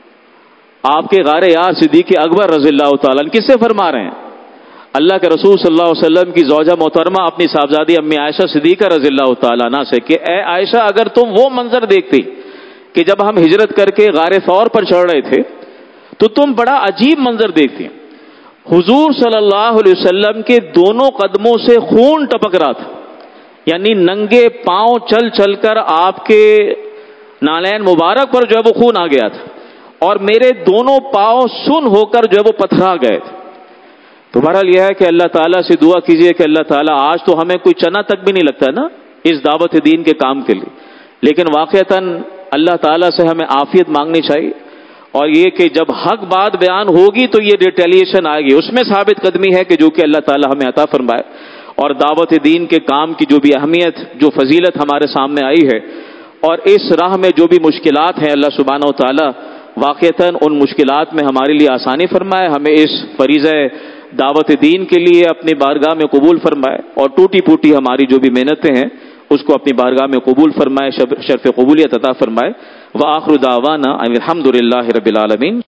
Speaker 1: آپ کے غار یار صدیق اکبر رضی اللہ تعالیٰ. کس سے فرما رہے ہیں؟ اللہ کے رسول صلی اللہ علیہ وسلم کی زوجہ محترمہ اپنی صاحبزادی امی عائشہ صدیقہ رضی اللہ تعالیٰ عنہ سے کہ اے عائشہ، اگر تم وہ منظر دیکھتی کہ جب ہم ہجرت کر کے غار ثور پر چڑھ رہے تھے تو تم بڑا عجیب منظر دیکھتی. حضور صلی اللہ علیہ وسلم کے دونوں قدموں سے خون ٹپک رہا تھا، یعنی ننگے پاؤں چل چل کر آپ کے نالین مبارک پر جو ہے وہ خون آ گیا تھا، اور میرے دونوں پاؤں سن ہو کر جو ہے وہ پتھرا گئے تھے. تو بہرحال یہ ہے کہ اللہ تعالیٰ سے دعا کیجئے کہ اللہ تعالیٰ، آج تو ہمیں کوئی چنا تک بھی نہیں لگتا نا اس دعوت دین کے کام کے لیے، لیکن واقعتاً اللہ تعالیٰ سے ہمیں عافیت مانگنی چاہیے، اور یہ کہ جب حق بات بیان ہوگی تو یہ ریٹیلیشن آئے گی، اس میں ثابت قدمی ہے کہ جو کہ اللہ تعالیٰ ہمیں عطا فرمائے. اور دعوت دین کے کام کی جو بھی اہمیت، جو فضیلت ہمارے سامنے آئی ہے، اور اس راہ میں جو بھی مشکلات ہیں، اللہ سبحانہ و تعالیٰ واقعتاً ان مشکلات میں ہمارے لیے آسانی فرمائے، ہمیں اس فریضہ دعوت دین کے لیے اپنی بارگاہ میں قبول فرمائے، اور ٹوٹی پھوٹی ہماری جو بھی محنتیں ہیں اس کو اپنی بارگاہ میں قبول فرمائے، شرف قبولیت عطا فرمائے. وآخر دعوانا ان الحمد للہ رب العالمین.